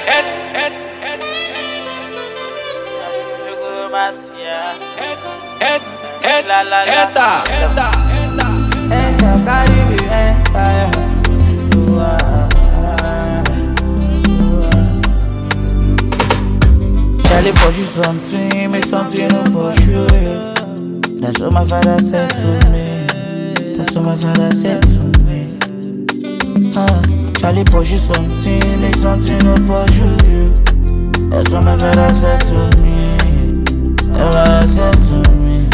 Charlie pursue something, make something no pursue you. That's what my father said to me. That's what my father said to me. Charlie pursue something, make something no pursue you. That's what my father said to me. That's what I said to me.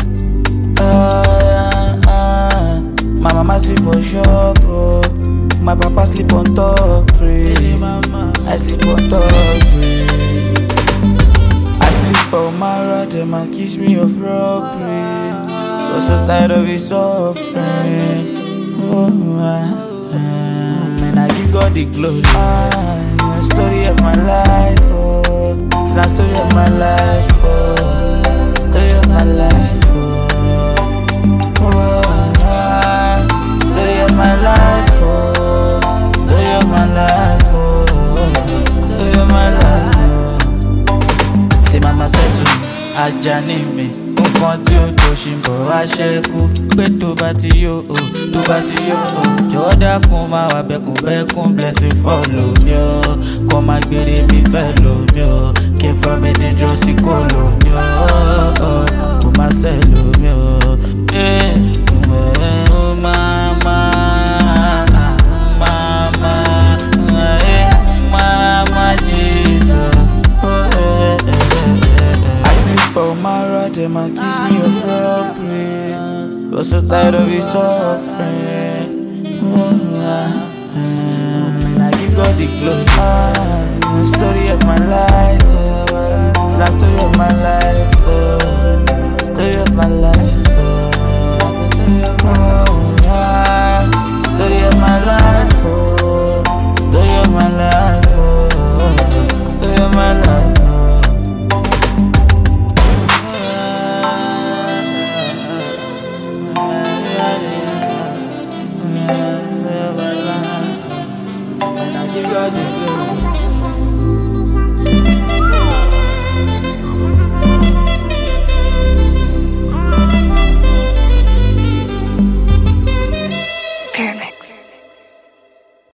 My mama sleep for shop, bro. My papa sleep on top free. I sleep on top free. I sleep for Mara, them and kiss me of robbery. Was so tired of his suffering. Man, I give God the glory. The story of my life, oh. It's the story of my life, oh. Story of my life, oh. Story of my life, oh. Story of my life, oh. Story of my life, oh. Say mama said to me, Ajani mi. Nǹkan tí ó tó ṣì ń bọ̀ wá ṣẹ́kù. Pé tó bá ti yó o, tó bá ti yó o. Jọ̀wọ́ dákun máa wà bẹ́kùnbẹ́kùn, blessing follow mi o. Kọ́ máa gbére mi fẹ́ lò mí o. Came from a dangerous kò lò mí o. Kò má ṣẹ́ lò mí o. Mama, Jesus. For Mara, them and kiss me of robbery. Was so tired of his suffering. And I give God the glory. The story of my life, the story of my life.